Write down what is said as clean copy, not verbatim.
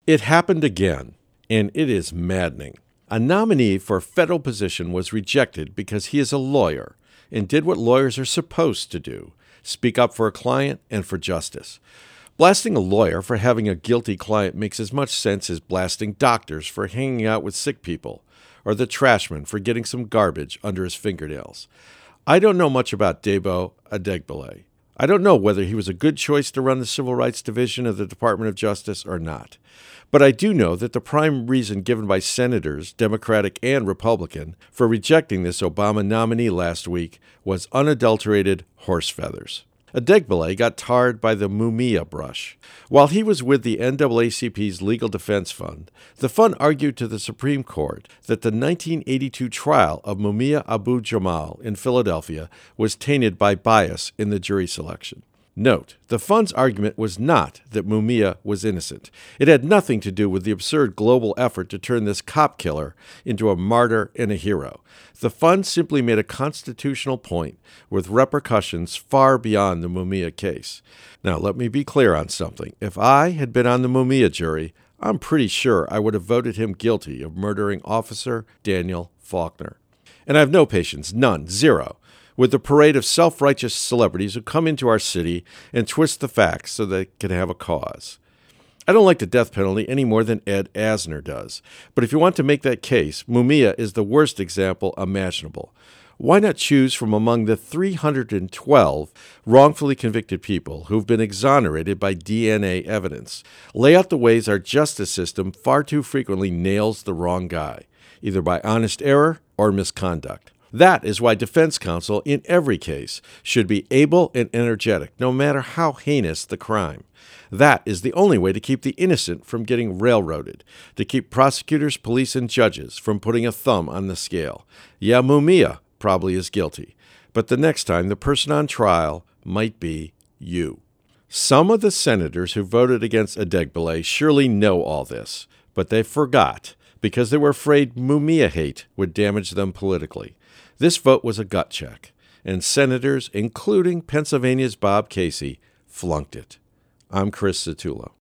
It happened again, and it is maddening. A nominee for a federal position was rejected because he is a lawyer and did what lawyers are supposed to do: speak up for a client and for justice. Blasting a lawyer for having a guilty client makes as much sense as blasting doctors for hanging out with sick people, or the trashman for getting some garbage under his fingernails. I don't know much about Debo Adegbile. I don't know whether he was a good choice to run the Civil Rights Division of the Department of Justice or not. But I do know that the prime reason given by senators, Democratic and Republican, for rejecting this Obama nominee last week was unadulterated horse feathers. Adegbile got tarred by the Mumia brush. While he was with the NAACP's Legal Defense Fund, the fund argued to the Supreme Court that the 1982 trial of Mumia Abu-Jamal in Philadelphia was tainted by bias in the jury selection. Note, the fund's argument was not that Mumia was innocent. It had nothing to do with the absurd global effort to turn this cop killer into a martyr and a hero. The fund simply made a constitutional point with repercussions far beyond the Mumia case. Now, let me be clear on something. If I had been on the Mumia jury, I'm pretty sure I would have voted him guilty of murdering Officer Daniel Faulkner. And I have no patience, none, zero, with the parade of self-righteous celebrities who come into our city and twist the facts so they can have a cause. I don't like the death penalty any more than Ed Asner does. But if you want to make that case, Mumia is the worst example imaginable. Why not choose from among the 312 wrongfully convicted people who've been exonerated by DNA evidence? Lay out the ways our justice system far too frequently nails the wrong guy, either by honest error or misconduct. That is why defense counsel in every case should be able and energetic, no matter how heinous the crime. That is the only way to keep the innocent from getting railroaded, to keep prosecutors, police, and judges from putting a thumb on the scale. Yeah, Mumia probably is guilty, but the next time the person on trial might be you. Some of the senators who voted against Adegbile surely know all this, but they forgot because they were afraid Mumia hate would damage them politically. This vote was a gut check, and senators, including Pennsylvania's Bob Casey, flunked it. I'm Chris Satullo.